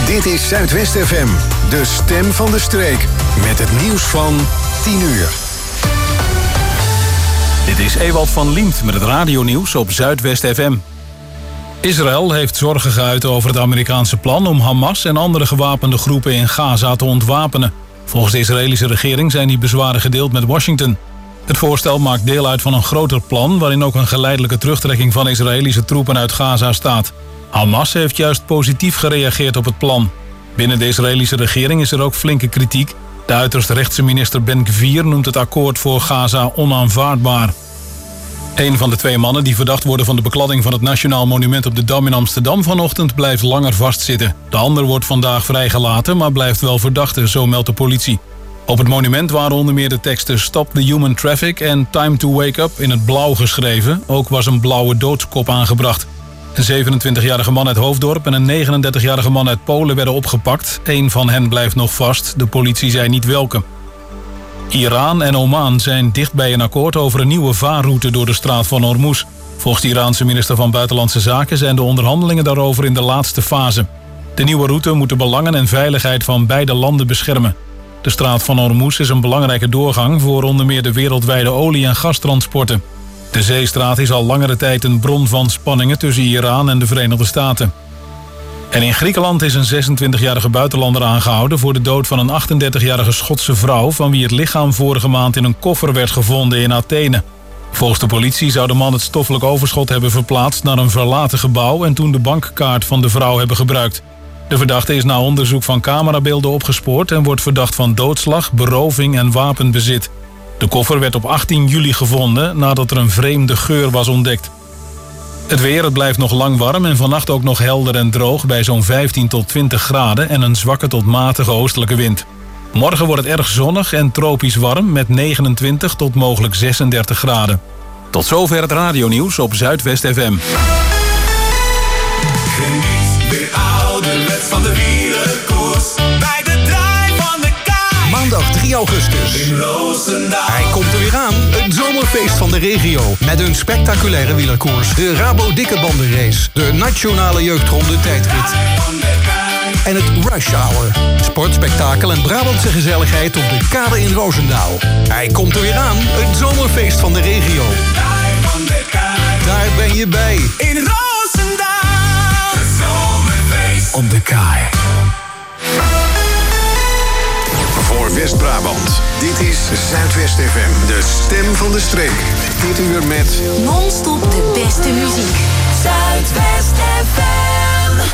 Dit is Zuidwest FM, de stem van de streek. Met het nieuws van 10 uur. Dit is Ewald van Liemt met het radionieuws op Zuidwest FM. Israël heeft zorgen geuit over het Amerikaanse plan om Hamas en andere gewapende groepen in Gaza te ontwapenen. Volgens de Israëlische regering zijn die bezwaren gedeeld met Washington. Het voorstel maakt deel uit van een groter plan waarin ook een geleidelijke terugtrekking van Israëlische troepen uit Gaza staat. Hamas heeft juist positief gereageerd op het plan. Binnen de Israëlische regering is er ook flinke kritiek. De uiterst rechtse minister Ben-Gvir noemt het akkoord voor Gaza onaanvaardbaar. Een van de 2 mannen die verdacht worden van de bekladding van het Nationaal Monument op de Dam in Amsterdam vanochtend blijft langer vastzitten. De ander wordt vandaag vrijgelaten, maar blijft wel verdachte, zo meldt de politie. Op het monument waren onder meer de teksten Stop the Human Traffic en Time to Wake Up in het blauw geschreven. Ook was een blauwe doodskop aangebracht. Een 27-jarige man uit Hoofddorp en een 39-jarige man uit Polen werden opgepakt. 1 van hen blijft nog vast, de politie zei niet welke. Iran en Oman zijn dicht bij een akkoord over een nieuwe vaarroute door de straat van Hormuz. Volgens de Iraanse minister van Buitenlandse Zaken zijn de onderhandelingen daarover in de laatste fase. De nieuwe route moet de belangen en veiligheid van beide landen beschermen. De straat van Hormuz is een belangrijke doorgang voor onder meer de wereldwijde olie- en gastransporten. De zeestraat is al langere tijd een bron van spanningen tussen Iran en de Verenigde Staten. En in Griekenland is een 26-jarige buitenlander aangehouden voor de dood van een 38-jarige Schotse vrouw van wie het lichaam vorige maand in een koffer werd gevonden in Athene. Volgens de politie zou de man het stoffelijk overschot hebben verplaatst naar een verlaten gebouw en toen de bankkaart van de vrouw hebben gebruikt. De verdachte is na onderzoek van camerabeelden opgespoord en wordt verdacht van doodslag, beroving en wapenbezit. De koffer werd op 18 juli gevonden nadat er een vreemde geur was ontdekt. Het weer, het blijft nog lang warm en vannacht ook nog helder en droog bij zo'n 15 tot 20 graden en een zwakke tot matige oostelijke wind. Morgen wordt het erg zonnig en tropisch warm met 29 tot mogelijk 36 graden. Tot zover het radionieuws op Zuidwest FM. Geniet weer ouderwets van de wielerkoers bij de draai van de kaai. Maandag 3 augustus. In Roosendaal. Hij komt er weer aan. Het zomerfeest van de regio. Met een spectaculaire wielerkoers. De Rabo Dikke Bandenrace. De Nationale Jeugdronde tijdrit. En het Rush Hour. Sportspektakel en Brabantse gezelligheid op de kade in Roosendaal. Hij komt er weer aan. Het zomerfeest van de regio. Daar ben je bij. In Roosendaal. Het zomerfeest Op de kaai. Voor West-Brabant, dit is Zuidwest FM, de stem van de streek. Dit uur met non-stop de beste muziek. Zuidwest FM.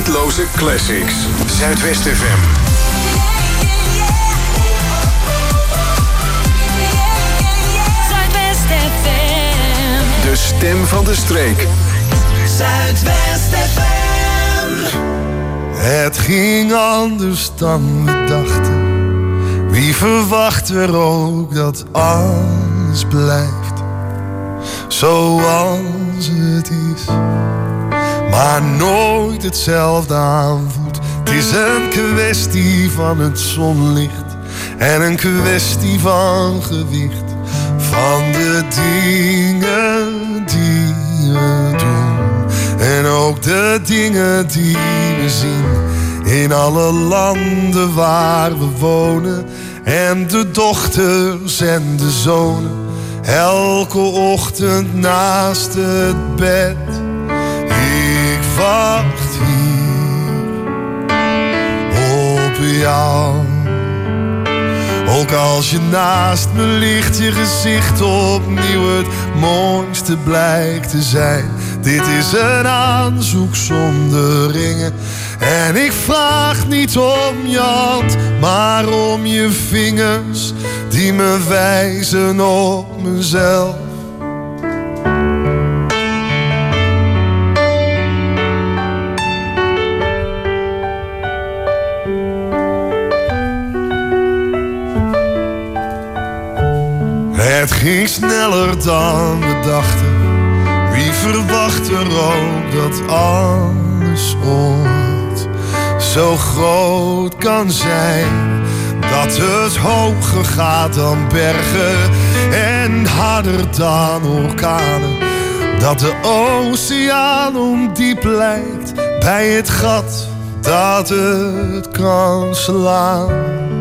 tijdloze classics. Zuidwest FM. Zuidwest FM. De stem van de streek. Zuidwest FM. Het ging anders dan we dachten. Wie verwacht er ook dat alles blijft zoals het is, maar nooit hetzelfde aanvoelt. Het is een kwestie van het zonlicht en een kwestie van gewicht, van de dingen die we doen en ook de dingen die we zien in alle landen waar we wonen. En de dochters en de zonen, elke ochtend naast het bed. Ik wacht hier op jou. Ook als je naast me ligt, je gezicht opnieuw het mooiste blijkt te zijn. Dit is een aanzoek zonder ringen. En ik vraag niet om je hand, maar om je vingers die me wijzen op mezelf. Het ging sneller dan we dachten. Wie verwacht er ook dat alles ooit zo groot kan zijn, dat het hoger gaat dan bergen en harder dan orkanen, dat de oceaan ondiep lijkt bij het gat dat het kan slaan.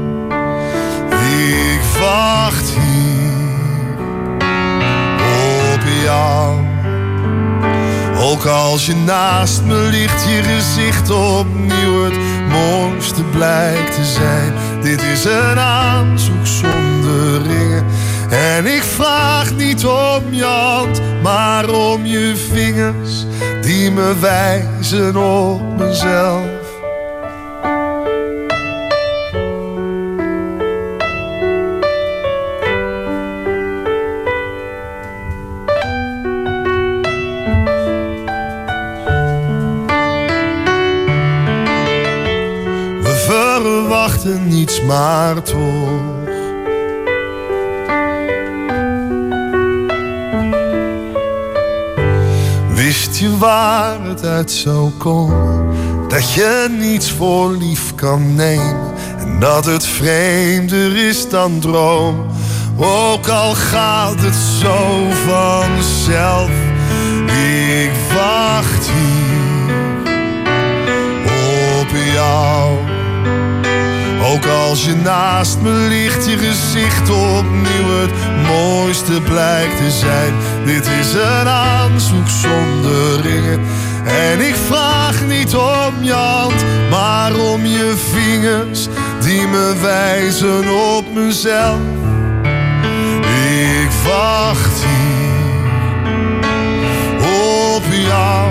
Ik wacht hier op jou. Ook als je naast me ligt, je gezicht opnieuw het mooiste blijkt te zijn. Dit is een aanzoek zonder ringen. En ik vraag niet om je hand, maar om je vingers die me wijzen op mezelf. Verwachten niets, maar toch wist je waar het uit zou komen, dat je niets voor lief kan nemen en dat het vreemder is dan droom. Ook al gaat het zo vanzelf, ik wacht hier op jou. Ook als je naast me ligt, je gezicht opnieuw het mooiste blijkt te zijn. Dit is een aanzoek zonder ringen. En ik vraag niet om je hand, maar om je vingers die me wijzen op mezelf. Ik wacht hier op jou.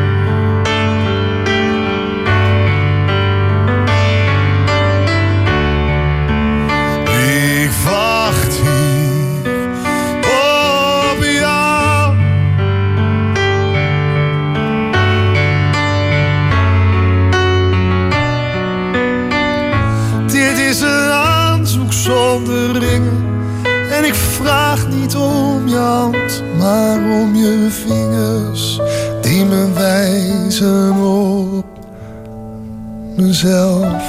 Zonder ringen. En ik vraag niet om je hand, maar om je vingers die me wijzen op mezelf.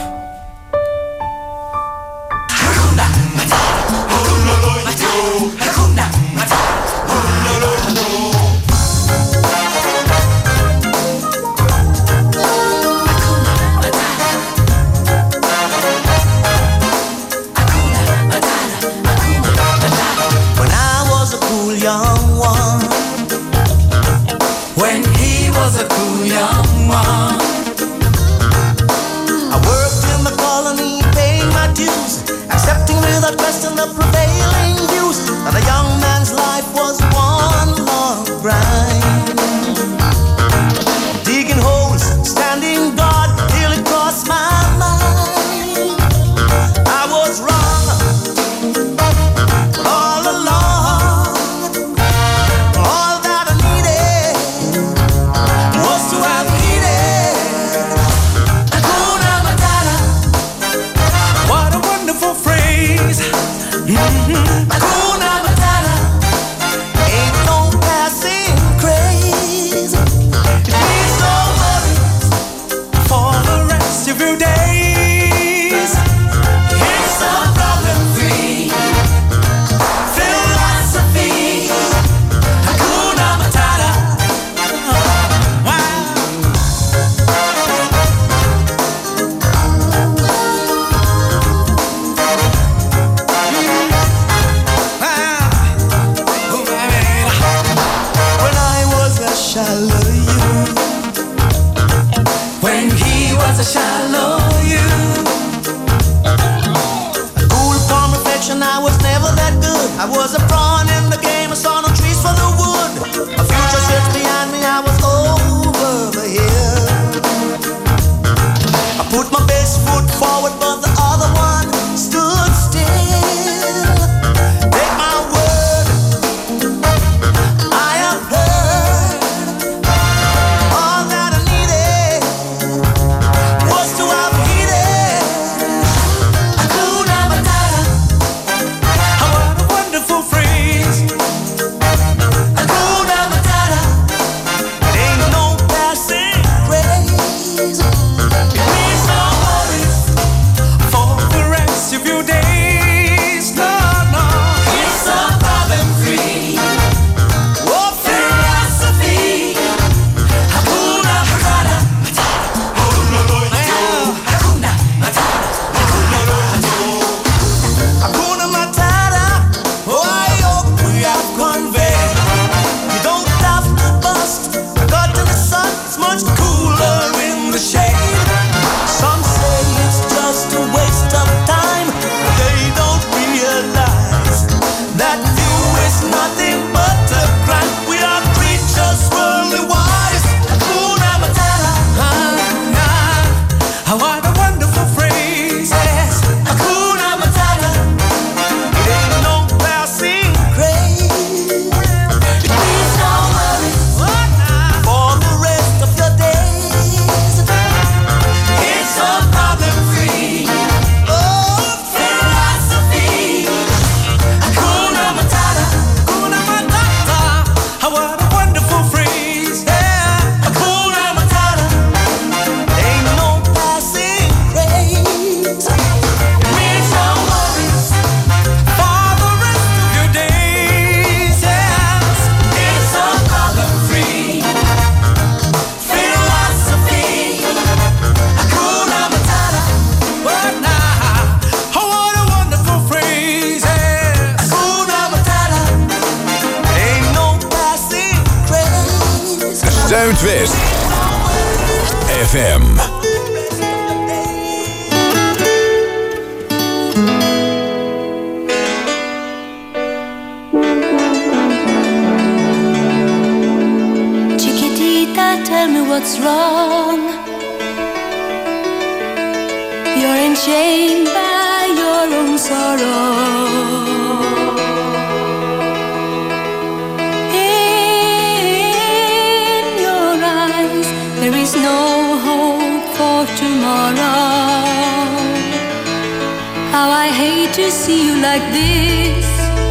Digging holes, standing guard. Hakuna Matata, ain't no passing craze. It means no worries for the rest of your days. It's a problem-free philosophy. Hakuna Matata. Wow. When I was a shallow you, when he was a shallow you, cool, calm reflection, I was never that good. I was a pawn in the game, I saw no trees for the wood. A future sits behind me, I was over the hill. I put my best foot forward, but the other one stood still. Take my word, I have heard all that I needed was to have heeded. Hakuna Matata, what a wonderful phrase. Hakuna Matata, it ain't no passing craze. It means no worries for the rest of your days. No, no, it's a problem-free philosophy. Hakuna Matata. Hakuna Matata. Hakuna Matata. Oh, I hope we have conveyed. You don't have to bust. I got to the sun, it's much cooler in the shade. Some say it's just a waste of time. They don't realize that view is nothing but a grind. We are creatures worldly wise. Hakuna Matata. What a wonderful phrase. Yes. Hakuna Matata. It ain't no passing craze. It means no worries for the rest of your days. It's a problem-free philosophy. Hakuna Matata. Hakuna Matata. What a wonderful phrase. Yeah. Hakuna Matata. Ain't no passing craze. It means no worries for the rest of your days. Yes. It's a problem-free philosophy. Hakuna Matata. What now? Oh, what a wonderful phrase. Yes. Hakuna Matata. Ain't no passing craze. Zuidwest FM. Chiquitita, tell me what's wrong. You're enchained by your own sorrow. In your eyes, there is no hope for tomorrow. How I hate to see you like this.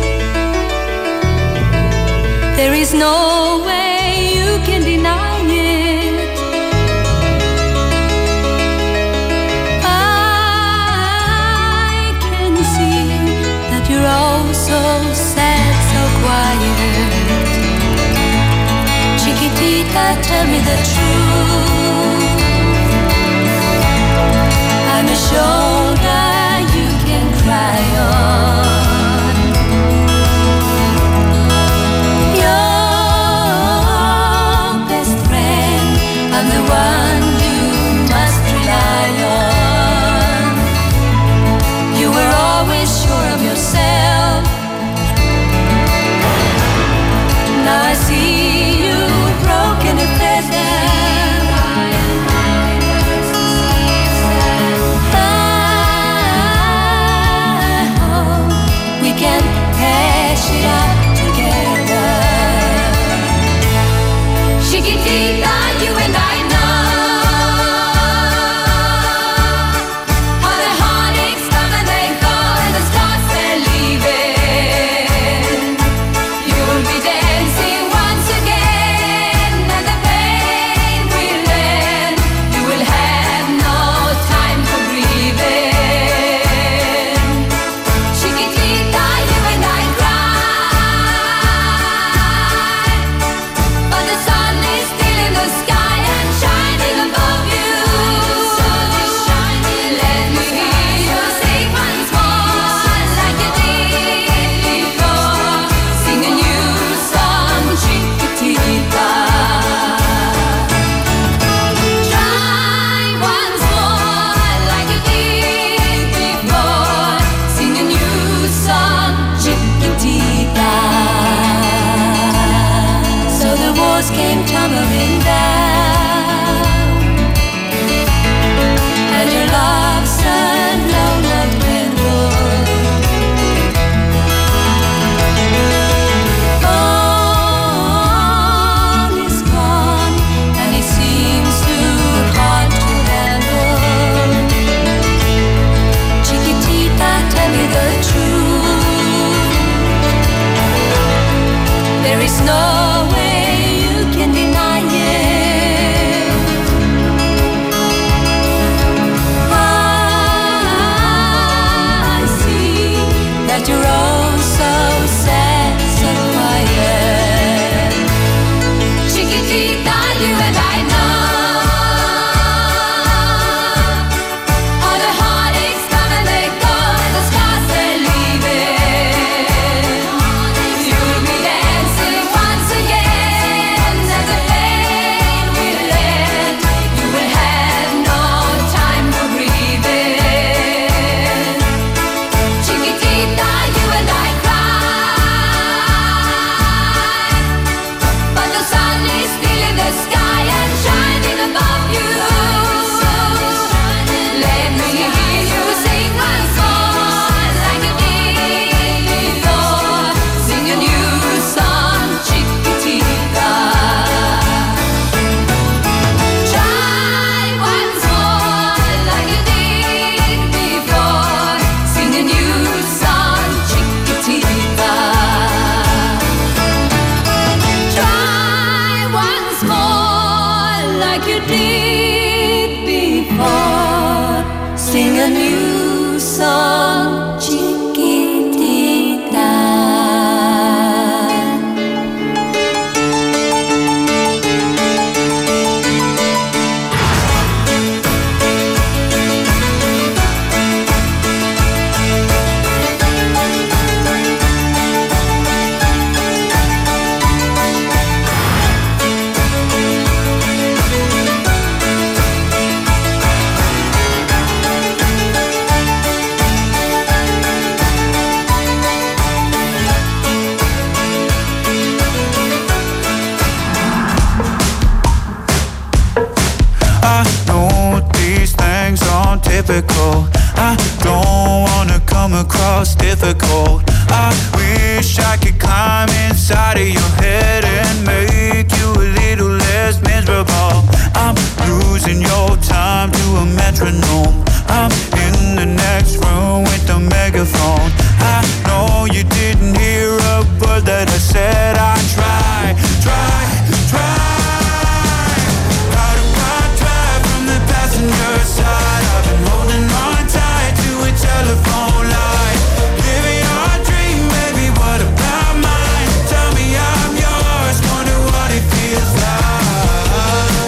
There is no way you can deny it. I can see that you're all so sad, so quiet. Chiquitita, tell me the truth. I'm a shoulder you can cry on. Your best friend, I'm the one you must rely on. You were always sure of yourself. Now I see you broken and feathered. came tumbling down, and your love's alone won't dwindle. Gone is gone, and it seems too hard to handle. Chiquitita, tell me the truth. There is no way you can deny it. I see that you're oh so sad, so quiet. Chiquitita, you and I know all the heartaches come and they go, and the scars they're leaving. You'll be dancing once again, and the pain will end. You will have no time for breathing. Chiquitita, you and I cry, but the sun is still in the sky and shining above you. Let me hear you sing once more, like you did before. Sing a new song, Chiquitita. Try once more, like you did before. Sing a new song, Chiquitita. Try once more, like you did before. Sing a new song, Chiquitita. I know these things aren't typical. I don't wanna come across difficult. I wish I could climb inside of your head and make you a little less miserable. I'm losing your time to a metronome. I'm in the next room with the megaphone. I know you didn't hear a word that I said. I try. How do I drive from the passenger side? I've been holding on tight to a telephone line. Living our dream, baby, what about mine? Tell me I'm yours, wonder what it feels like.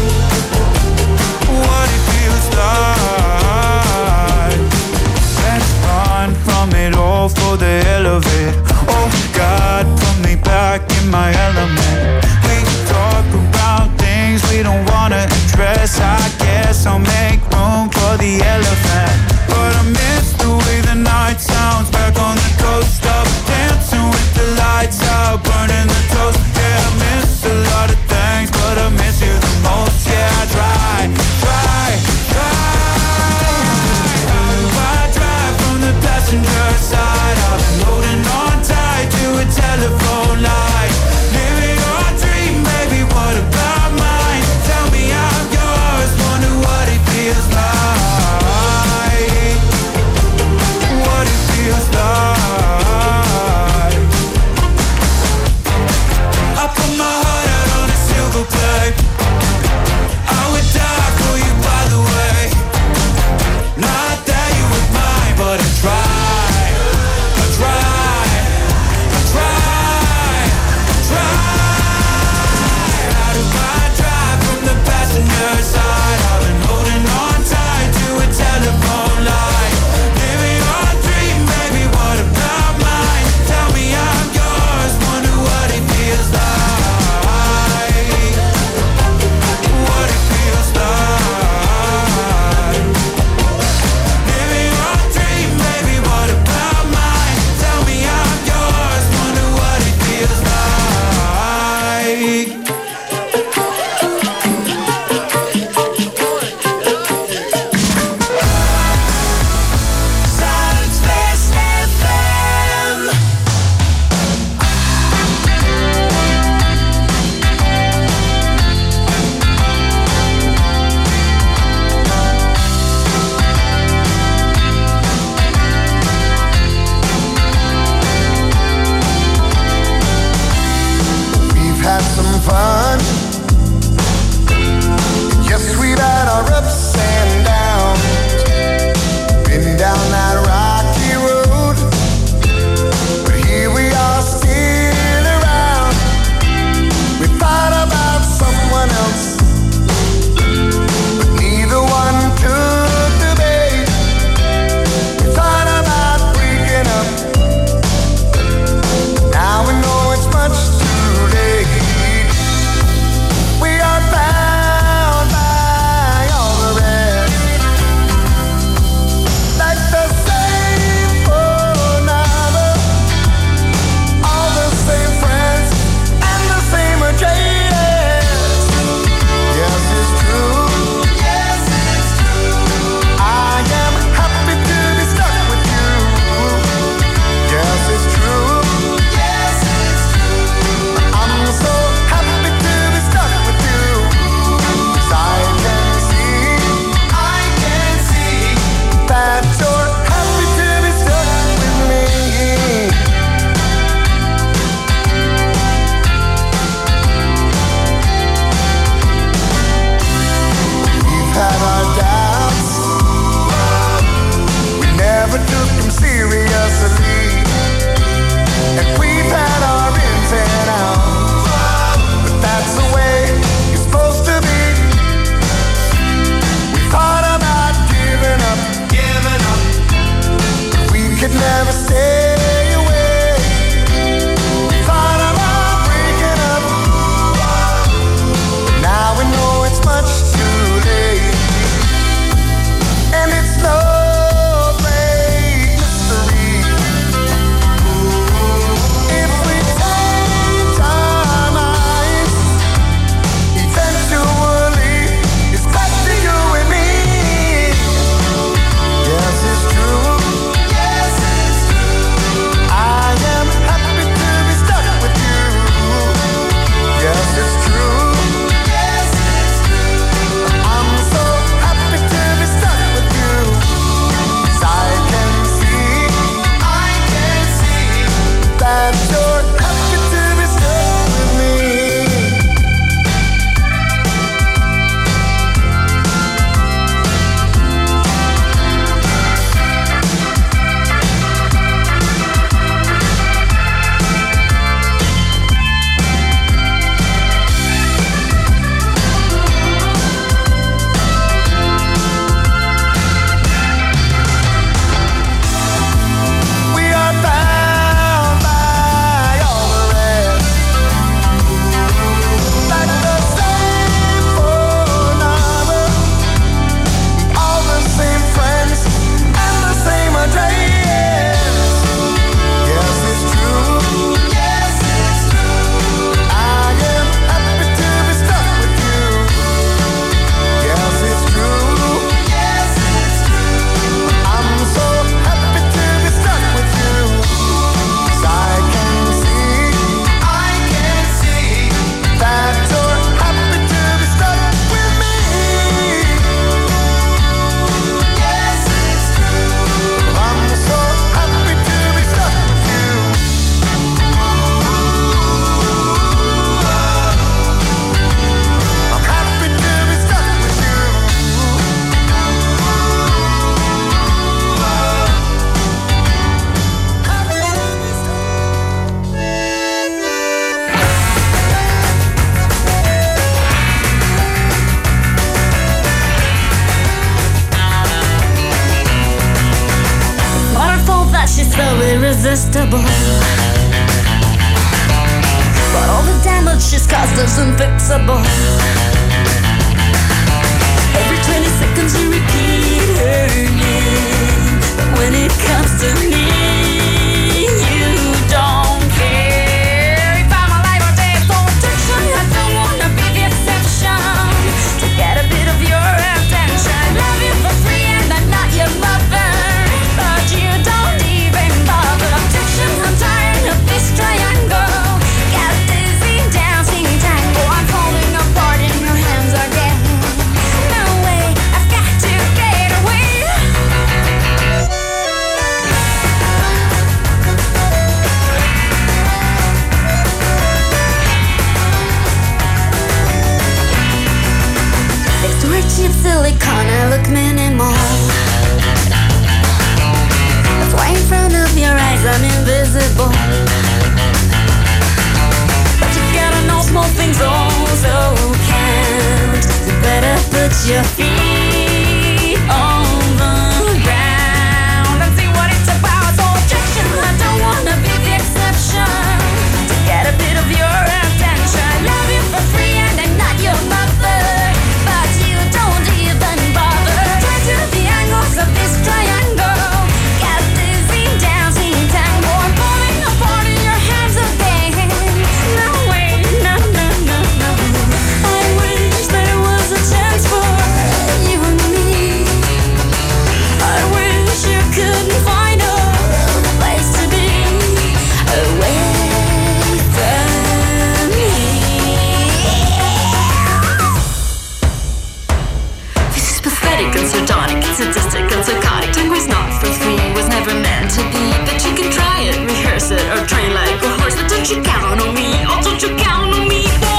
What it feels like. Let's run from it all for the hell of it. Oh God, put me back in my element. We talk about things we don't wanna address. I guess I'll make room for the elephant. But I miss the way the night sounds back on the coast. Up dancing with the lights out, burning the toast. Yeah, I miss a lot of things, but I miss you the most. Yeah, I try. How do I drive from the passenger side? I've been holding on tight to a telephone line. respectable. But all the damage she's caused is unfixable. Every 20 seconds you repeat her name, but when it comes to me, you don't care. If I'm alive or dead, so attention, I don't wanna be the exception. To get a bit of your attention, love you for free and I'm not your mother, but you don't even bother. Objection, I'm tired of this triangle. Got dizzy dancing tango. I'm falling apart in your hands again. No way, I've got to get away. Next to her cheap silicone, I look minimal. That's why in front of your eyes I'm invisible. But you gotta know small things also count. You better put your feet on the ground and see what it's about. So objection, I don't wanna be the exception. To get a bit of your attention, love you for free and I'm not your mother, but you don't even bother. Try to the angles of this triangle. Got dizzy dancing tango. I'm falling apart in your hands again. No way, no, no, no, no. I wish there was a chance for you and me. I wish you couldn't find a place to be away from me. This is pathetic and sardonic, it's sadistic and psychotic. Tango's not for free, was never meant to be. But you can try it, rehearse it, or train like a horse. But don't you count on me, oh don't you count on me, boy.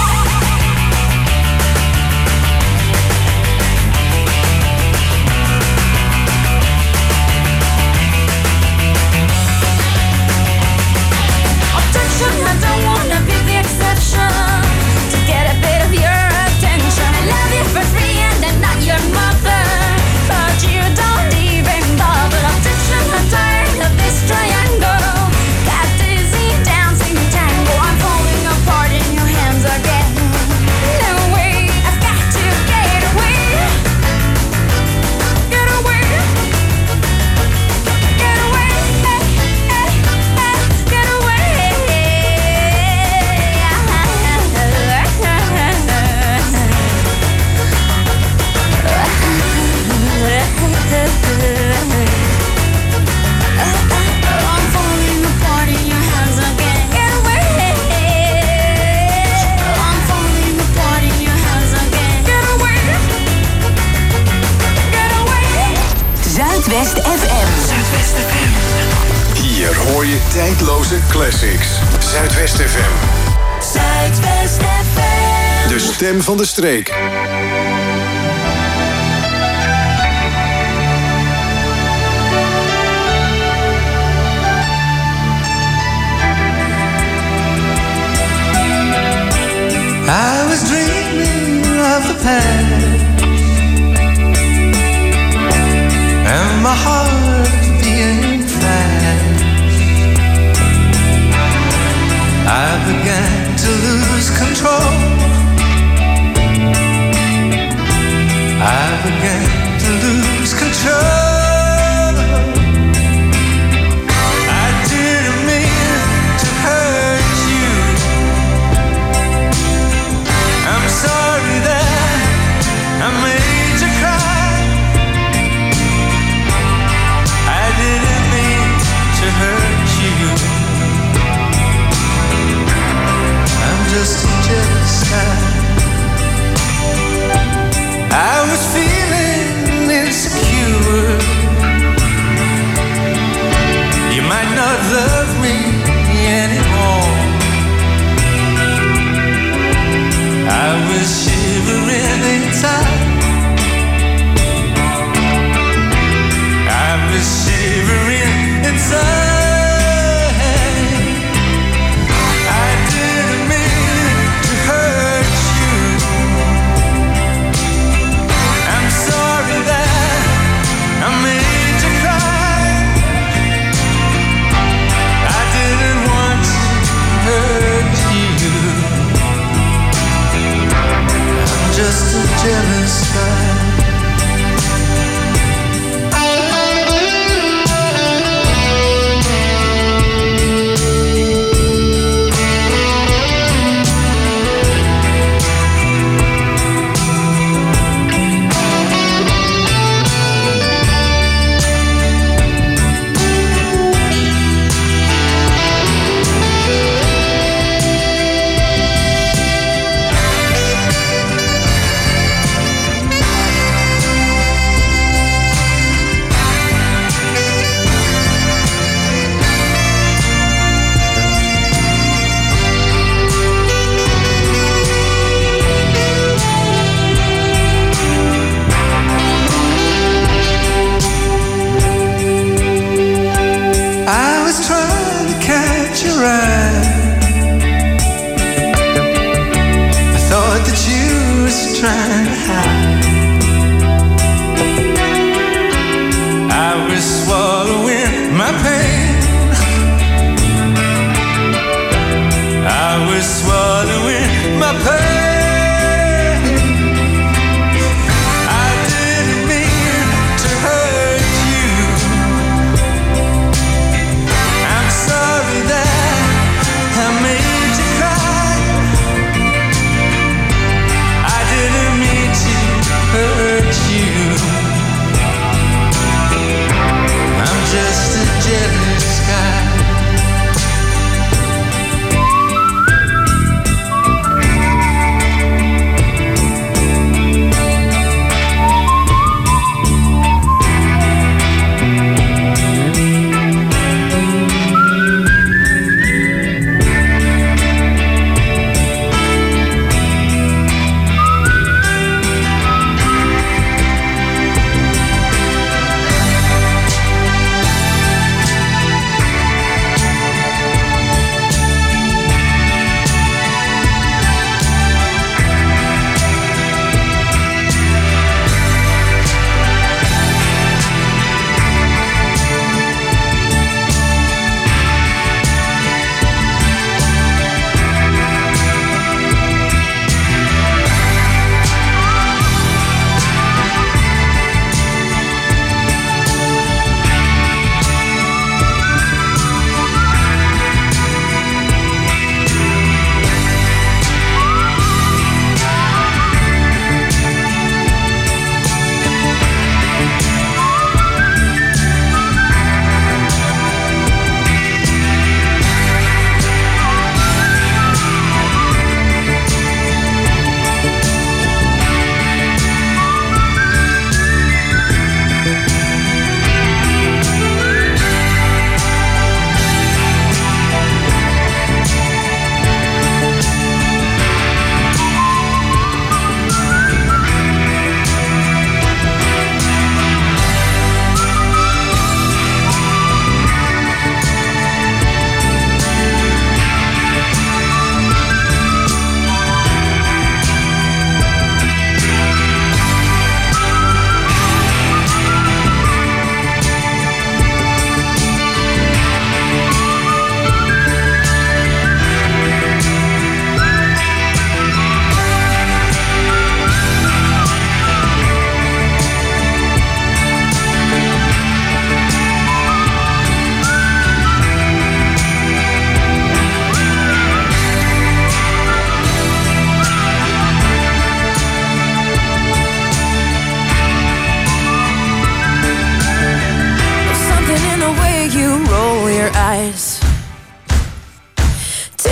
Objection, I don't wanna be the exception. To get a bit of your attention, I love you for free and I'm not your mother, but you don't even bother. Objection, I'm tired of this triangle. Got dizzy dancing tango. I'm falling apart in your hands again. No way, I've got to get away. Get away. Get away. Get away. I'm falling apart in your hands again. Get away. I'm falling apart in your hands again. Get away. Get away. Zuidwest FM. Zuidwest FM. Hier hoor je tijdloze classics. Zuidwest FM. Zuidwest FM. De stem van de streek. I was dreaming of the past, and my heart beating fast. I began to lose control. I began to lose control. I didn't mean to hurt you. I'm sorry that I made you cry. I didn't mean to hurt you. I'm just a jealous guy. I was feeling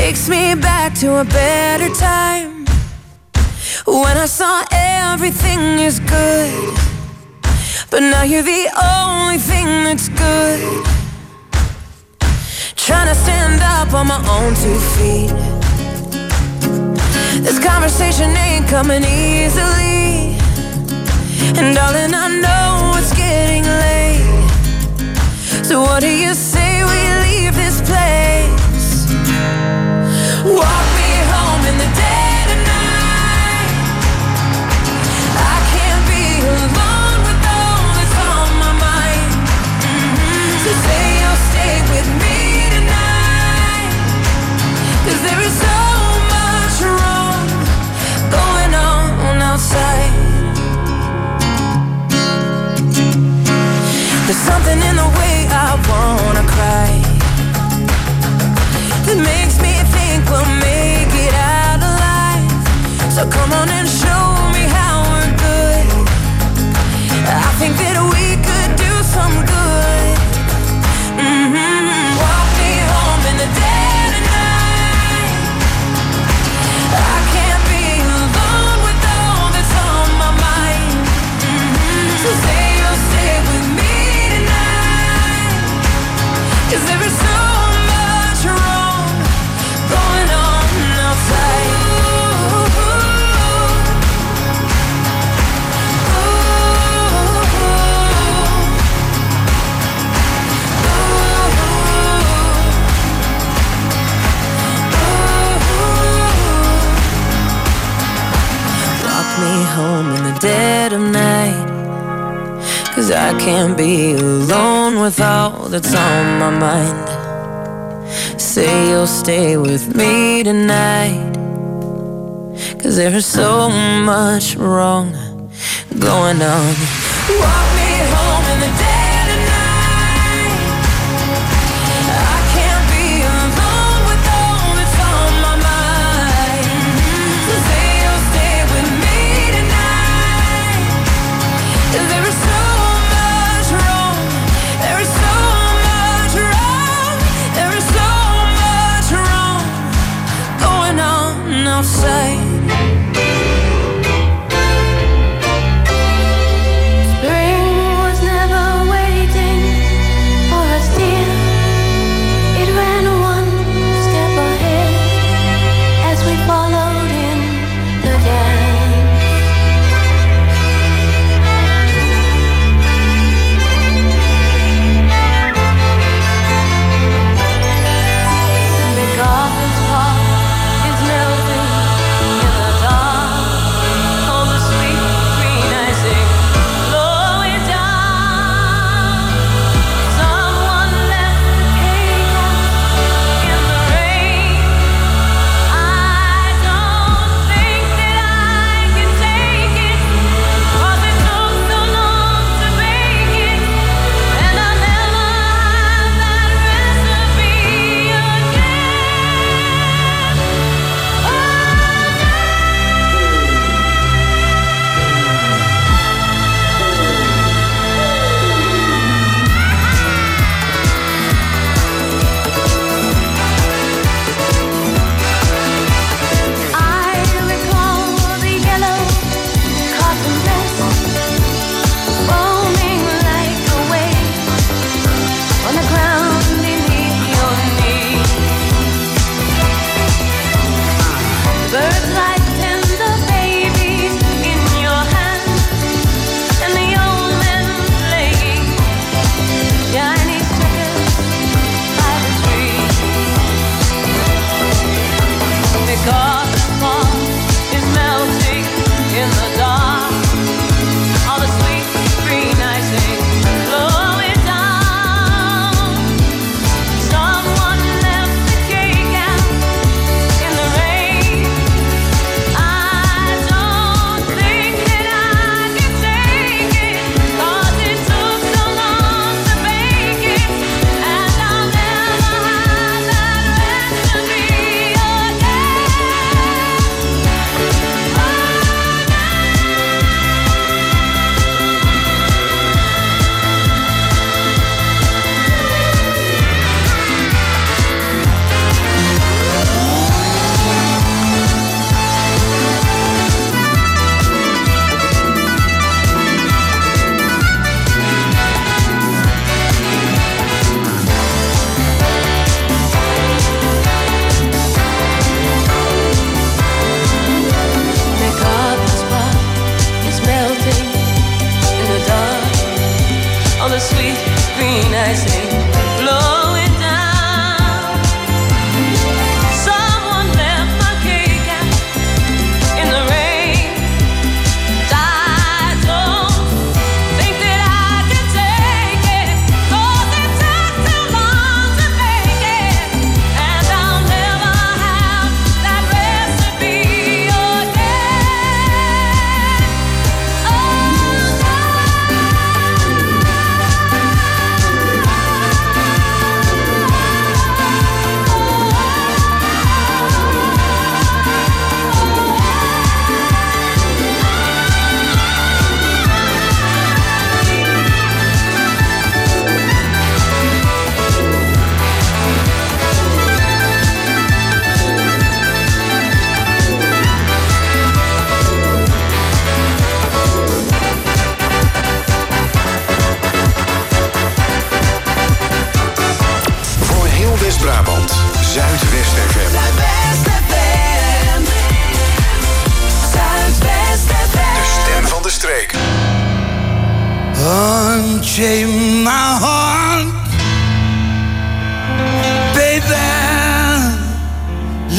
takes me back to a better time, when I saw everything is good, but now you're the only thing that's good. Trying to stand up on my own 2 feet. This conversation ain't coming easily, and darling, I know it's getting late. So what do you say we leave this place? Walk me home in the dead of night. I can't be alone with all that's on my mind. So say you'll stay with me tonight, 'cause there is so much wrong going on outside. There's something in the way I wanna cry that makes me think we'll make it out alive. So come on and show me how we're good. I think that we could do some good. Walk me home in the dead of night. I can't be alone with all that's on my mind. So say you'll stay with me tonight, 'cause there is so much wrong going on outside. Walk me home in the dead of night, 'cause I can't be alone with all that's on my mind. Say you'll stay with me tonight, 'cause there's so much wrong going on. Walk me home in the dead of night. I can't be alone with all that's on my mind. So say you'll stay with me tonight, 'cause there is so much wrong. There is so much wrong. There is so much wrong going on outside. Spring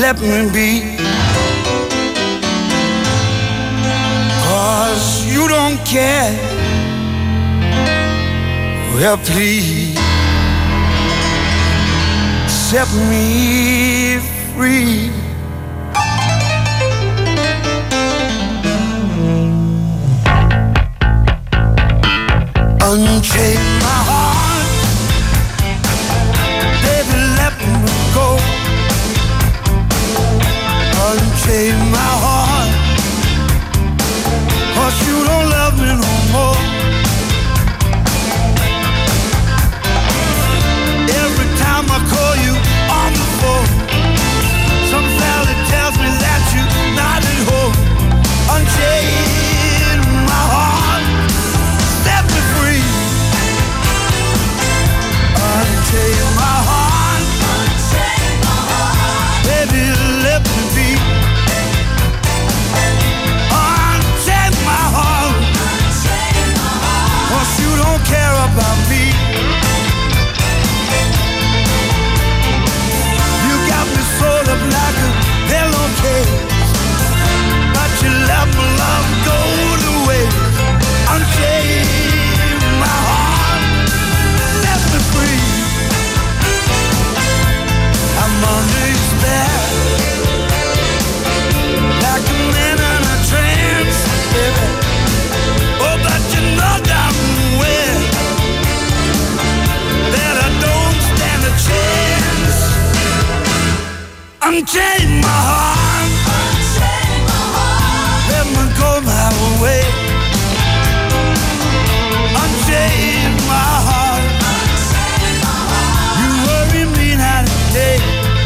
let me be. 'Cause you don't care. Well, please set me free. Unchain my heart, baby, let me go. Unchain my heart, 'cause you don't love me no more. Every time I call you on the phone, some fella tells me that you're not at home. Unchain my heart, set me free. Unchain my heart, baby, let me be. Unchain my heart, 'cause you don't care about me. You got me sold up like a pillowcase, but you let my love go to waste. Unchain my heart, set me free. I'm under your spell, like a man in a trance, baby. Oh, but you know damn well that I don't stand a chance. Unchain my heart, let me go my way. Unchain my heart, you worry me night and day.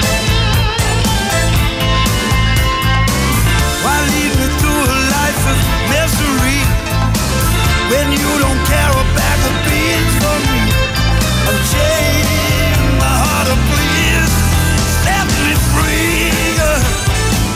Why lead me through a life of misery when you don't care a bag of beans for me? Unchain my heart, oh please set me free.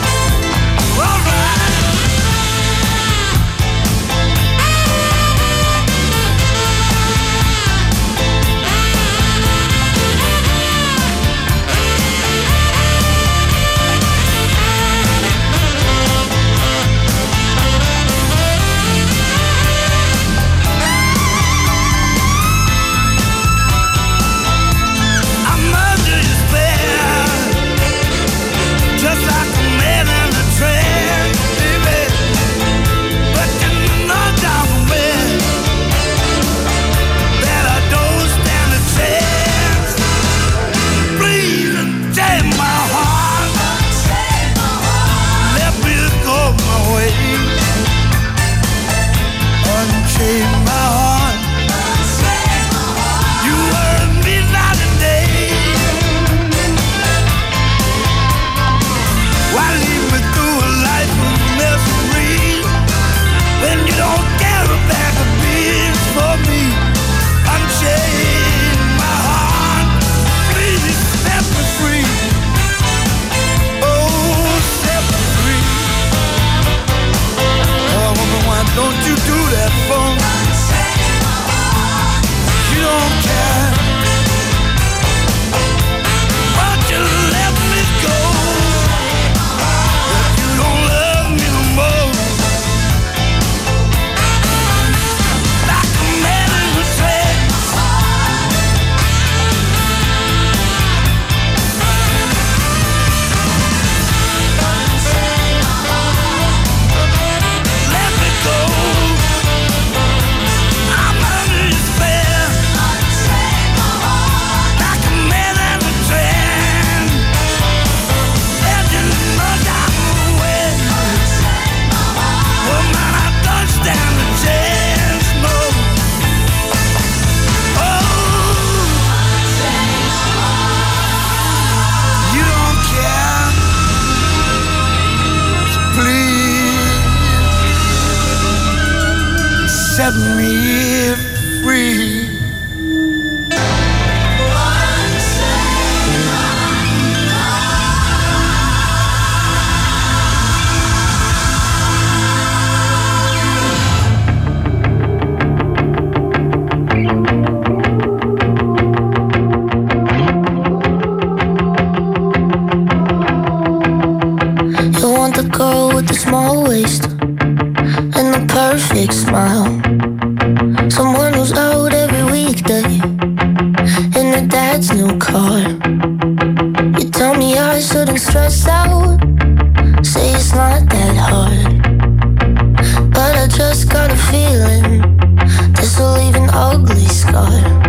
with the small waist and the perfect smile. Someone who's out every weekday in their dad's new car. You tell me I shouldn't stress out, say it's not that hard, but I just got a feeling this will leave an ugly scar.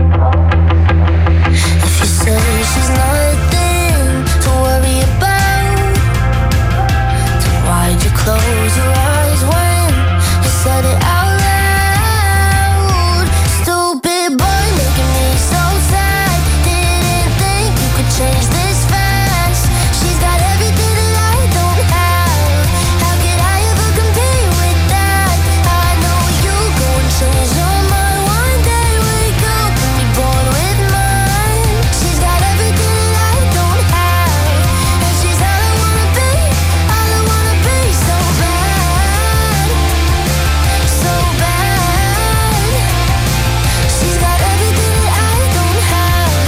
If you say she's nothing to worry about, then why'd you close your eyes when you said it out loud? Stupid boy making me so sad. Didn't think you could change this fast. She's got everything that I don't have. How could I ever compete with that? I know you go and change your mind one day. Wake up and be born with mine. She's got everything that I don't have, and she's all I wanna be, all I wanna be. So bad, so bad. She's got everything that I don't have.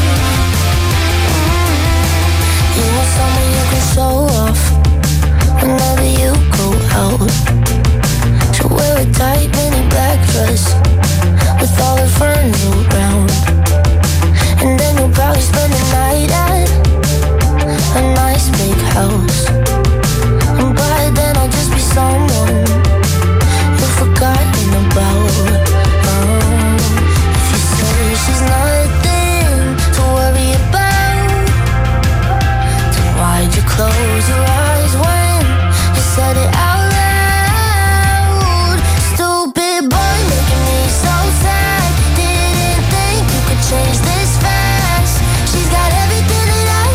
You want someone you can show off whenever you go out. She'll wear a tight mini black dress with all her friends around, and then you'll probably spend the night at a nice big house. And by then I'll just be someone you've forgotten about. If you say she's nothing to worry about, then why'd you close your eyes when you said it out loud? Stupid boy making me so sad. Didn't think you could change this fast. She's got everything that I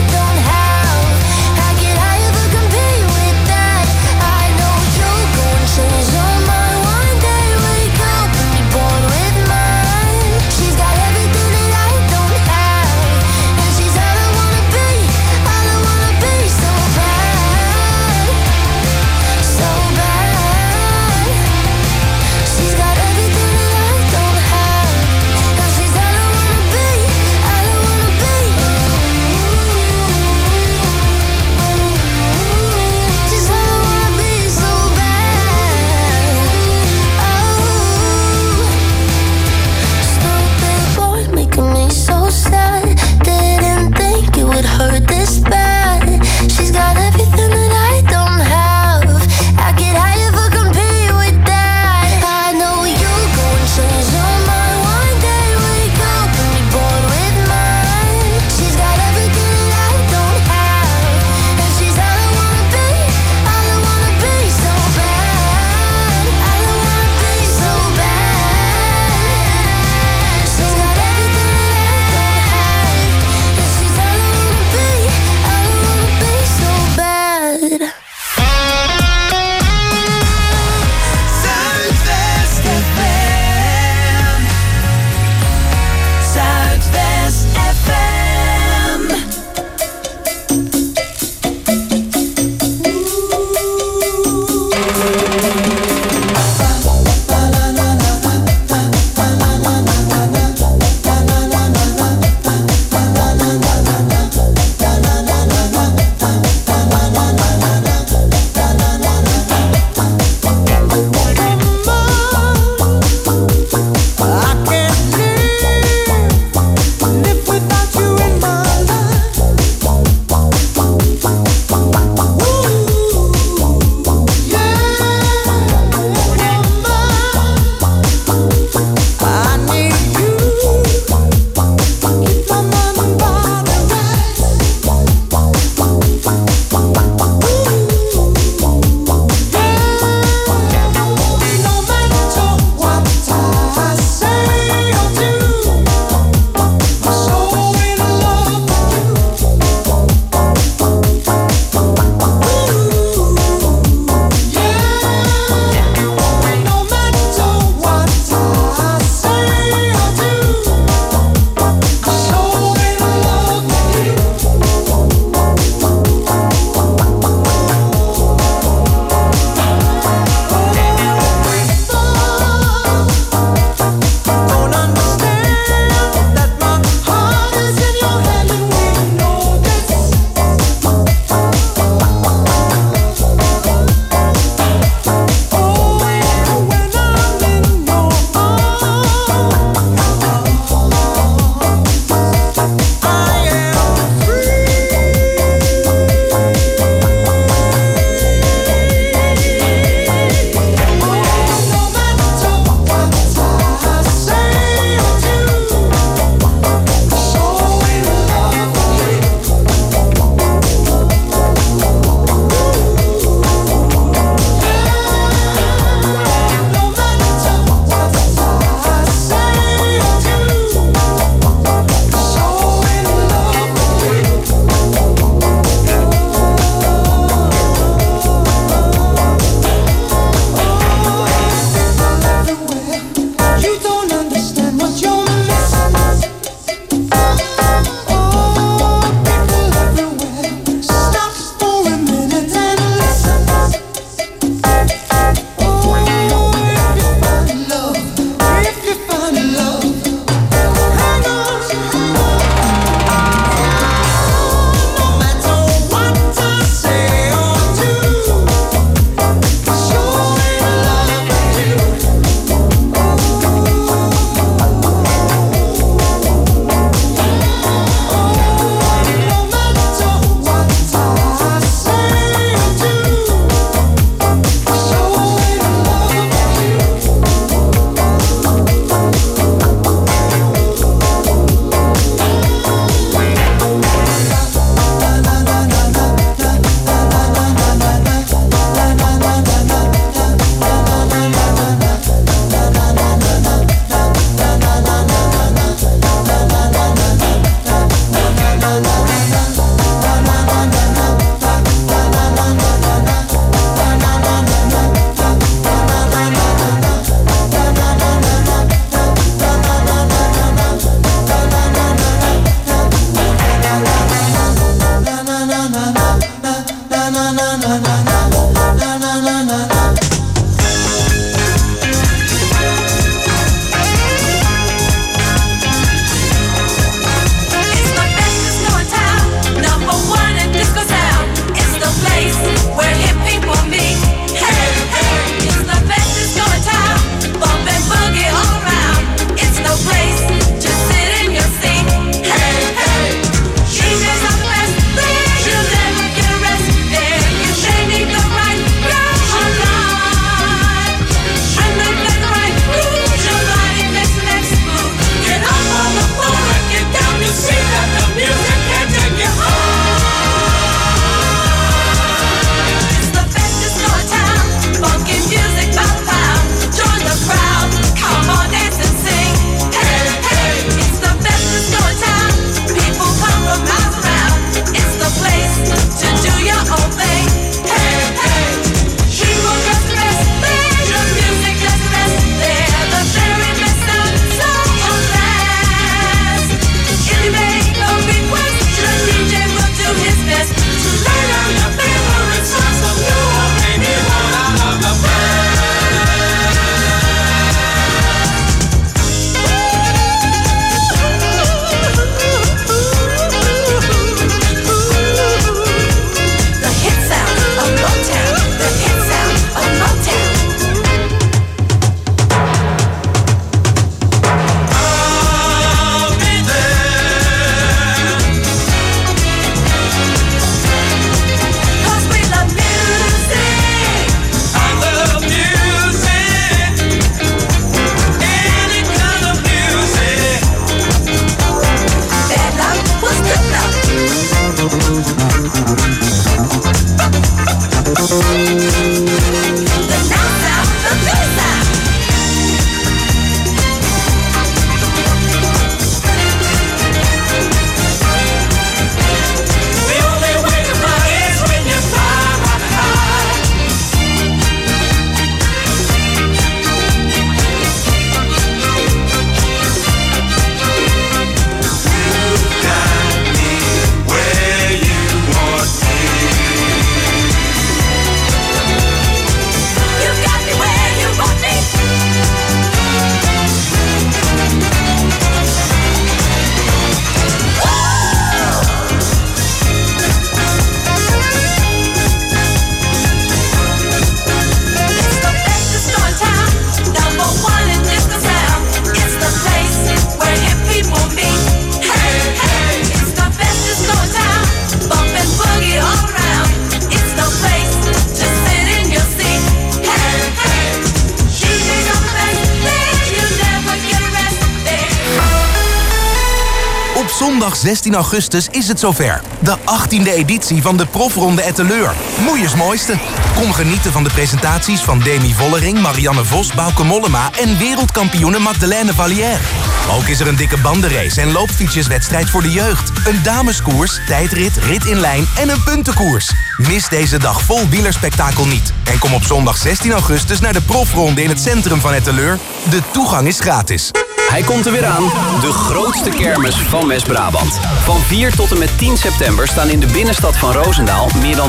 zondag 16 augustus is het zover. De 18e editie van de Profronde Etteleur. Moeiers mooiste. Kom genieten van de presentaties van Demi Vollering, Marianne Vos, Bauke Mollema en wereldkampioene Magdalene Vallière. Ook is er een dikke bandenrace en loopfietsjeswedstrijd voor de jeugd. Een dameskoers, tijdrit, rit in lijn en een puntenkoers. Mis deze dag vol wielerspektakel niet. En kom op zondag 16 augustus naar de Profronde in het centrum van Etteleur. De toegang is gratis. Hij komt er weer aan, de grootste kermis van West-Brabant. Van 4 tot en met 10 september staan in de binnenstad van Roosendaal meer dan